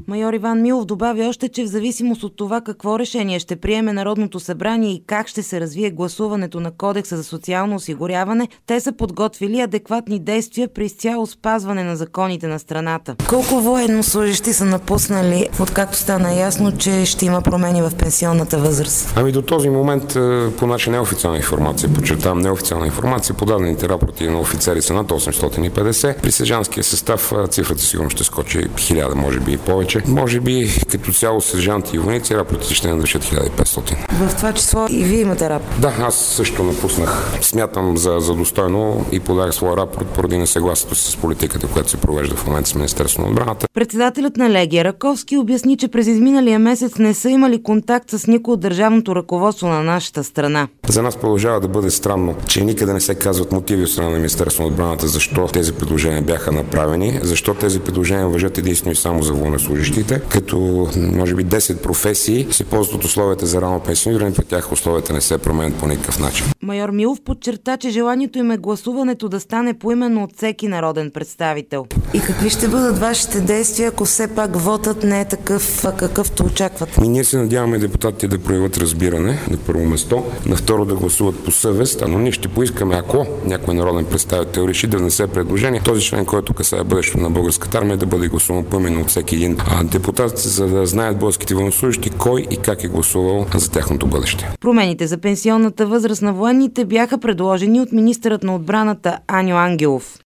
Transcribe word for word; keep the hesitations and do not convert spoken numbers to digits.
Майор Иван Милов добави още, че в зависимост от това какво решение ще приеме Народното събрание и как ще се развие гласуването на Кодекса за социално осигуряване, те са подготвили адекватни действия при изцяло спазване на законите на страната. Колко военнослужещи са напуснали, откакто стана ясно, че ще има промени в пенсионната възраст? Ами до този момент, по наша неофициална информация, подчертавам неофициална информация, подадените рапорти на офицери са над осемстотин и петдесет. При сержантския състав цифрата сигурно ще скочи хиляда, може би и повече. Може би като цяло сержанти и войници рапортите ще надвишат хиляда и петстотин. В това число и вие имате рапорт? Да, аз също напуснах. Смятам за, за достойно и подах своя рапорт поради несъгласието с политиката, която се провежда в момента с Министерството на отбраната. Председателят на Легия Раковски обясни, че през изминалия месец не са имали контакт с никой от държавното ръководство на нашата страна. За нас продължава да бъде странно, че никъде не се казват мотиви от страна на Министерството на отбраната защо тези предложения бяха направени, защо тези предложения важат единствено и само за военнослужещите, като може би десет професии се ползват от условията за рано пенсиониране, по тях условията не се променят по никакъв начин. Майор Милов подчерта, че желанието им е гласуването да стане поименно от всеки народен представител. И какви ще бъдат вашите действия, ако все пак вотът не е такъв, какъвто очакват? Ние се надяваме депутатите да проявят разбиране на първо место, на второ да гласуват по съвест, но ние ще поискаме, ако някой народен представител реши да внесе предложение, този член, който касае бъдещето на българската армия, да бъде гласуван поименно от всеки един депутат, за да знаят българските военнослужещи кой и как е гласувал за тяхното бъдеще. Промените за пенсионната възраст на военните бяха предложени от министърът на отбраната Аню Ангелов.